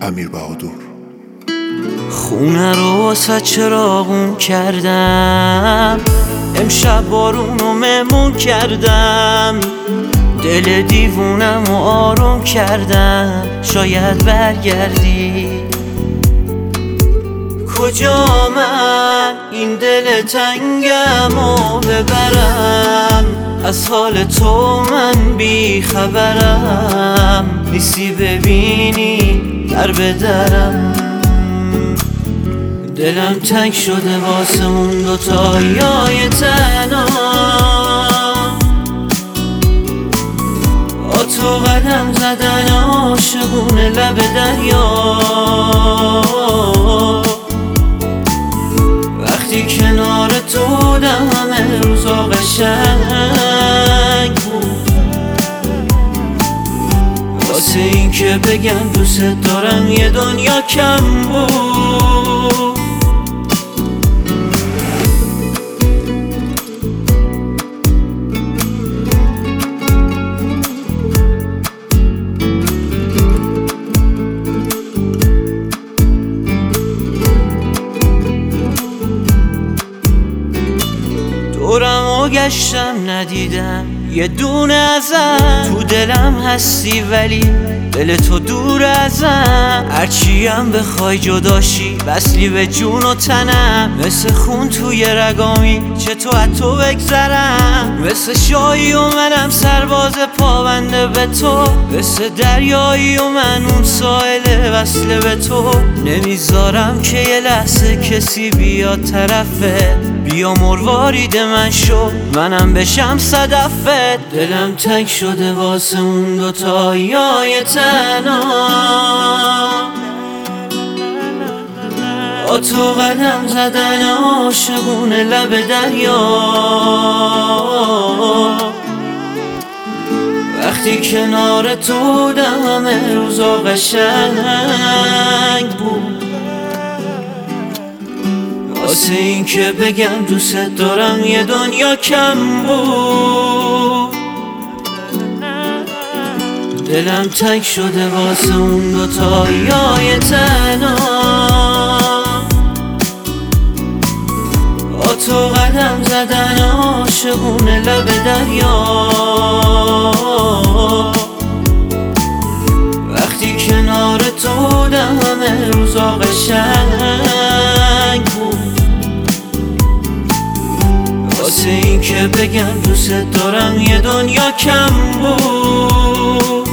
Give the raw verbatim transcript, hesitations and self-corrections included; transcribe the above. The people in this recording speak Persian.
امیر بهادر. خونه رو واسه چراغون کردم، امشب بارونو مهمون کردم، دل دیوونم و آروم کردم، شاید برگردی. کجا من این دل تنگم و ببرم، از حال تو من بی خبرم، نیستی ببینی در بدرم. دلم تنگ شده واسه اون دوتایای تنها، با تو قدم زدن عاشقونه لب دریا. وقتی کنار تو بودم همه روزا قشنگ بود، واسه این که بگم دوست دارم یه دنیا کم بود. دورمو گشتم ندیدم یه دونه ازم، تو دلم هستی ولی دل تو دور ازم. هرچیم بخوای جداشی وصلی به جون و تنم، مثل خون توی رگامی چطور از تو بگذرم. مثل شایی و منم سرباز پابنده به تو، مثل دریایی و من اون ساحل وصله به تو. نمیذارم که یه لحظه کسی بیاد طرفت، بیا مروارید من شو منم بشم صدفت. دلم تنگ شده واسه اون دوتایای تنها، با تو قدم زدن عاشقونه لب دریا. وقتی کنار تو بودم همه روزا قشنگ بود، واسه این که بگم دوست دارم یه دنیا کم بود. دلم تنگ شده واسه اون دوتایای تنها، با تو قدم زدن عاشقونه لب دریا. وقتی کنار تو بودم همه روزا قشنگ بود، واسه این که بگم دوست دارم یه دنیا کم بود.